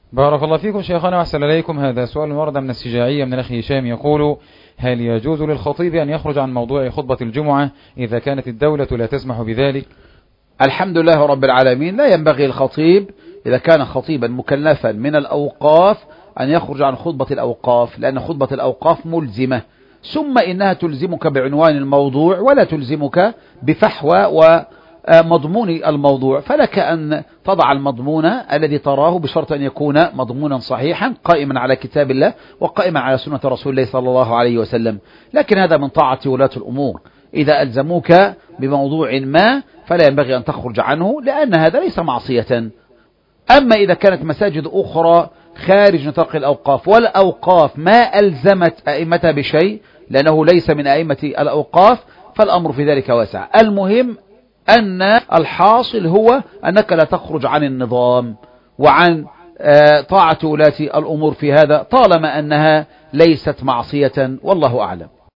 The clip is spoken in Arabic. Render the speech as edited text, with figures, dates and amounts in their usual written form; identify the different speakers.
Speaker 1: بارك الله فيكم شيخنا وأحسن إليكم. هذا سؤال ورد من السجاعية من الأخ هشام يقول: هل يجوز للخطيب أن يخرج عن موضوع خطبة الجمعة إذا كانت الدولة لا تسمح بذلك؟
Speaker 2: الحمد لله رب العالمين. لا ينبغي الخطيب إذا كان خطيبا مكلفا من الأوقاف أن يخرج عن خطبة الأوقاف، لأن خطبة الأوقاف ملزمة، ثم إنها تلزمك بعنوان الموضوع ولا تلزمك بفحوى ومضمون الموضوع، فلك أن تضع المضمون الذي تراه بشرط أن يكون مضمونا صحيحا قائما على كتاب الله وقائما على سنة رسول الله صلى الله عليه وسلم. لكن هذا من طاعة ولاة الأمور، إذا ألزموك بموضوع ما فلا ينبغي أن تخرج عنه، لأن هذا ليس معصية. أما إذا كانت مساجد أخرى خارج نطاق الأوقاف، والأوقاف ما ألزمت أئمتها بشيء لأنه ليس من أئمة الأوقاف، فالأمر في ذلك واسع. المهم أن الحاصل هو أنك لا تخرج عن النظام وعن طاعة ولاة الأمور في هذا، طالما أنها ليست معصية، والله أعلم.